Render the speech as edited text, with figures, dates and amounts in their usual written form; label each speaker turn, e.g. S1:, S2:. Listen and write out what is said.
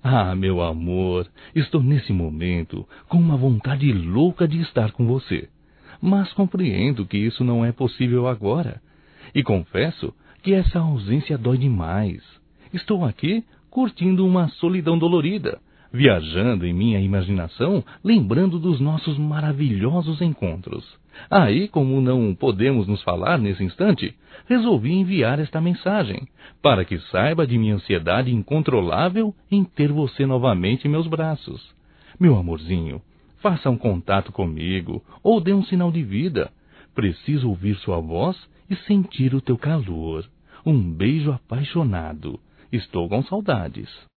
S1: Ah, meu amor, estou nesse momento com uma vontade louca de estar com você. Mas compreendo que isso não é possível agora. E confesso que essa ausência dói demais. Estou aqui curtindo uma solidão dolorida, viajando em minha imaginação, lembrando dos nossos maravilhosos encontros. Aí, como não podemos nos falar nesse instante, resolvi enviar esta mensagem, para que saiba de minha ansiedade incontrolável em ter você novamente em meus braços. Meu amorzinho, faça um contato comigo, ou dê um sinal de vida. Preciso ouvir sua voz e sentir o teu calor. Um beijo apaixonado. Estou com saudades.